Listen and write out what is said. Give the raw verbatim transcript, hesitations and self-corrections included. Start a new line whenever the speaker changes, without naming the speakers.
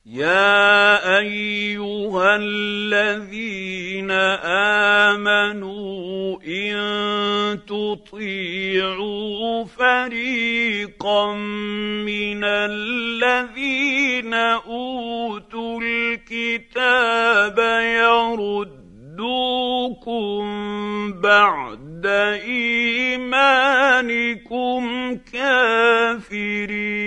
يا ايها الذين امنوا ان تطيعوا فريقا من الذين اوتوا الكتاب يردوكم بعد ايمانكم كافرين